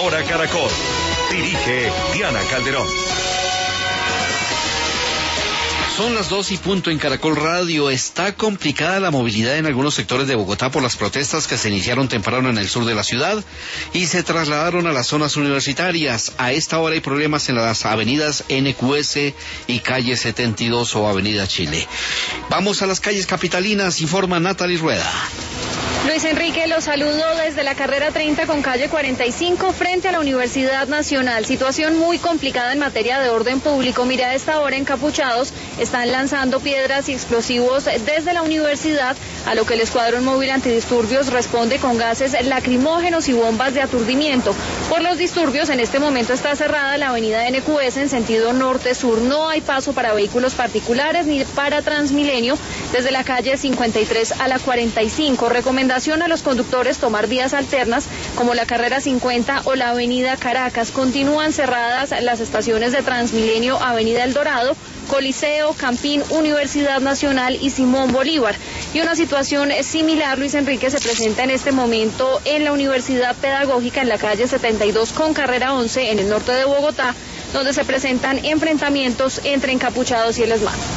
Hora Caracol. Dirige Diana Calderón. Son las 2:00 en Caracol Radio. Está complicada la movilidad en algunos sectores de Bogotá por las protestas que se iniciaron temprano en el sur de la ciudad y se trasladaron a las zonas universitarias. A esta hora hay problemas en las avenidas NQS y calle 72 o avenida Chile. Vamos a las calles capitalinas, informa Natalie Rueda. Luis Enrique, los saludo desde la carrera 30 con calle 45 frente a la Universidad Nacional. Situación muy complicada en materia de orden público. Mira, a esta hora encapuchados están lanzando piedras y explosivos desde la universidad, a lo que el escuadrón móvil antidisturbios responde con gases lacrimógenos y bombas de aturdimiento. Por los disturbios, en este momento está cerrada la avenida NQS en sentido norte-sur. No hay paso para vehículos particulares ni para Transmilenio desde la calle 53 a la 45. Recomendación a los conductores tomar vías alternas como la carrera 50 o la avenida Caracas. Continúan cerradas las estaciones de Transmilenio, avenida El Dorado, Coliseo, Campín, Universidad Nacional y Simón Bolívar. Y una situación similar, Luis Enrique, se presenta en este momento en la Universidad Pedagógica en la calle 72 con carrera 11 en el norte de Bogotá, donde se presentan enfrentamientos entre encapuchados y el ESMAD.